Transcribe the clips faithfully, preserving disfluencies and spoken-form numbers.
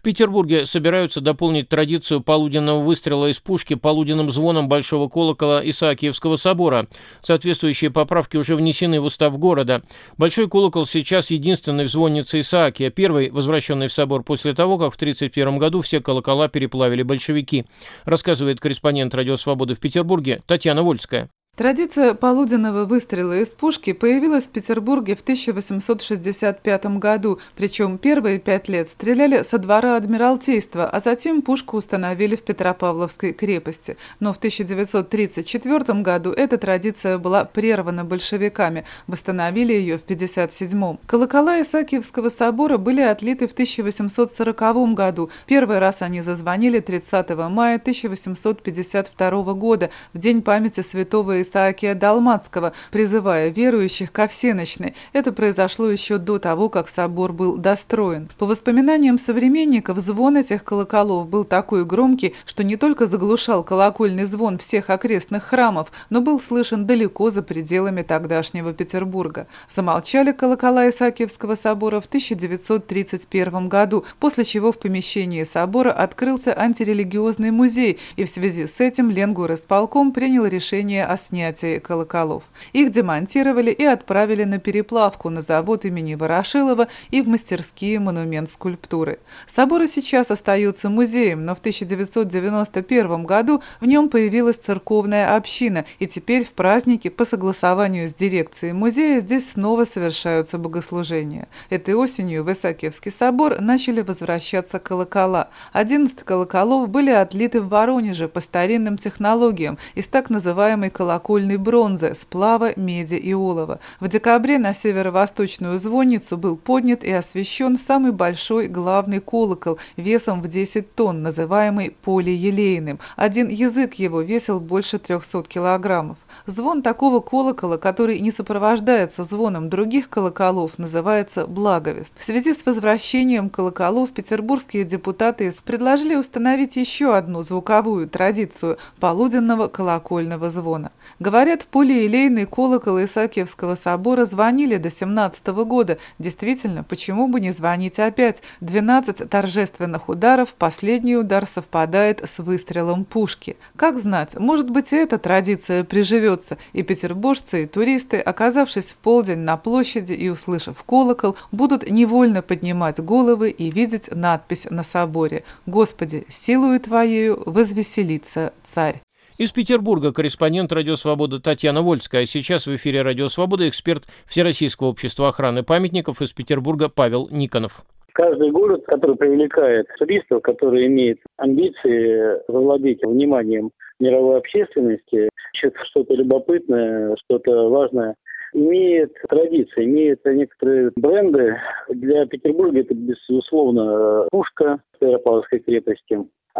В Петербурге собираются дополнить традицию полуденного выстрела из пушки полуденным звоном большого колокола Исаакиевского собора. Соответствующие поправки уже внесены в устав города. Большой колокол сейчас единственный в звоннице Исаакия, первый, возвращенный в собор после того, как в тысяча девятьсот тридцать первом году все колокола переплавили большевики, рассказывает корреспондент «Радио Свободы» в Петербурге Татьяна Вольская. Традиция полуденного выстрела из пушки появилась в Петербурге в тысяча восемьсот шестьдесят пятом году, причем первые пять лет стреляли со двора Адмиралтейства, а затем пушку установили в Петропавловской крепости. Но в тысяча девятьсот тридцать четвёртом году эта традиция была прервана большевиками, восстановили ее в пятьдесят седьмом. Колокола Исаакиевского собора были отлиты в тысяча восемьсот сороковом году. Первый раз они зазвонили тридцатого мая тысяча восемьсот пятьдесят второго года, в день памяти святого Исаакия Далматского, призывая верующих ко всенощной. Это произошло еще до того, как собор был достроен. По воспоминаниям современников, звон этих колоколов был такой громкий, что не только заглушал колокольный звон всех окрестных храмов, но был слышен далеко за пределами тогдашнего Петербурга. Замолчали колокола Исаакиевского собора в тысяча девятьсот тридцать первом году, после чего в помещении собора открылся антирелигиозный музей, и в связи с этим Ленгорисполком принял решение о снятии колоколов. Их демонтировали и отправили на переплавку на завод имени Ворошилова и в мастерские монумент скульптуры. Собор сейчас остается музеем, но в тысяча девятьсот девяносто первом году в нем появилась церковная община, и теперь в праздники по согласованию с дирекцией музея здесь снова совершаются богослужения. Этой осенью в Исаакиевский собор начали возвращаться колокола. одиннадцать колоколов были отлиты в Воронеже по старинным технологиям из так называемой колокольной колокольной бронзы, сплава меди и олова. В декабре на северо-восточную звонницу был поднят и освящен самый большой главный колокол весом в десять тонн, называемый полиелейным. Один язык его весил больше трехсот килограммов. Звон такого колокола, который не сопровождается звоном других колоколов, называется благовест. В связи с возвращением колоколов петербургские депутаты предложили установить еще одну звуковую традицию – полуденного колокольного звона. Говорят, в полиелейный колокол Исаакиевского собора звонили до семнадцатого года. Действительно, почему бы не звонить опять? двенадцать торжественных ударов, последний удар совпадает с выстрелом пушки. Как знать, может быть, и эта традиция приживется, и петербуржцы, и туристы, оказавшись в полдень на площади и услышав колокол, будут невольно поднимать головы и видеть надпись на соборе: «Господи, силою Твоею возвеселится царь». Из Петербурга корреспондент «Радио Свобода» Татьяна Вольская. Сейчас в эфире «Радио Свобода» эксперт Всероссийского общества охраны памятников из Петербурга Павел Никонов. Каждый город, который привлекает туристов, который имеет амбиции завладеть вниманием мировой общественности, ищет что-то любопытное, что-то важное, имеет традиции, имеет некоторые бренды. Для Петербурга это, безусловно, пушка Петропавловской крепости.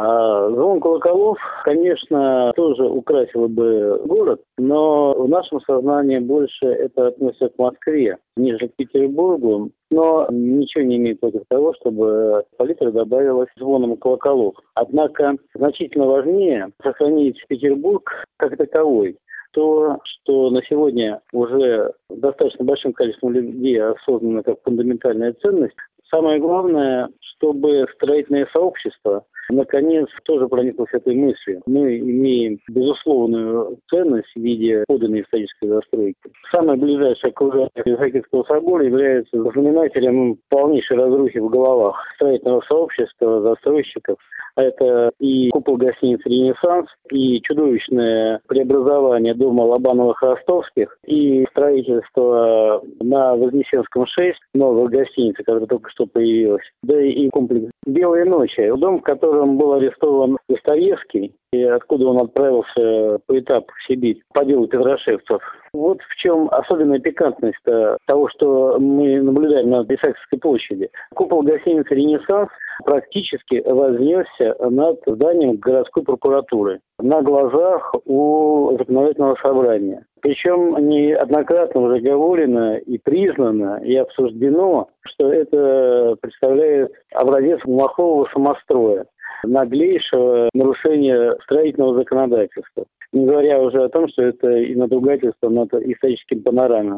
А звон колоколов, конечно, тоже украсил бы город, но в нашем сознании больше это относится к Москве, нежели к Петербургу. Но ничего не имеет против того, чтобы палитра добавилась звоном колоколов. Однако значительно важнее сохранить Петербург как таковой. То, что на сегодня уже достаточно большим количеством людей осознано как фундаментальная ценность. Самое главное, чтобы строительное сообщество наконец тоже прониклось этой мыслью. Мы имеем безусловную ценность в виде подлинной исторической застройки. Самое ближайшее окружение Исаакиевского собора является знаменателем полнейшей разрухи в головах строительного сообщества, застройщиков. Это и купол гостиницы «Ренессанс», и чудовищное преобразование дома Лобановых-Ростовских, и строительство на Вознесенском шесть, новая гостиница, которая только что появилась, да и комплекс «Белые ночи», дом, в котором был арестован Достоевский, и откуда он отправился по этапу в Сибирь по делу петрошевцев. Вот в чем особенная пикантность того, что мы наблюдаем на Исаакиевской площади. Купол гостиницы «Ренессанс» практически вознесся над зданием городской прокуратуры на глазах у законодательного собрания. Причем неоднократно уже говорено и признано, и обсуждено, что это представляет образец махового самостроя, наглейшего нарушения строительного законодательства. Не говоря уже о том, что это и надругательство над историческим панорамой.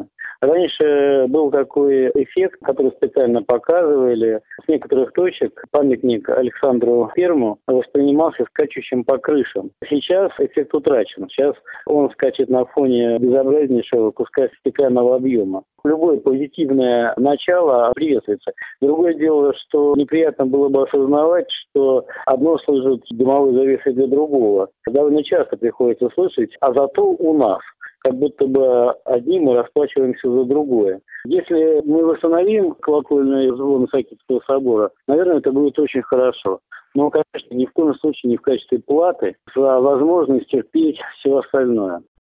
Раньше был такой эффект, который специально показывали. С некоторых точек памятник Александру Первому воспринимался скачущим по крышам. Сейчас эффект утрачен. Сейчас он скачет на фоне безобразнейшего куска стеклянного объема. Любое позитивное начало приветствуется. Другое дело, что неприятно было бы осознавать, что одно служит дымовой завесой для другого. Довольно часто приходится слышать, а зато у нас. Как будто бы одним мы расплачиваемся за другое. Если мы восстановим колокольный звон Исаакиевского собора, наверное, это будет очень хорошо. Но, конечно, ни в коем случае не в качестве платы за возможность терпеть все остальное.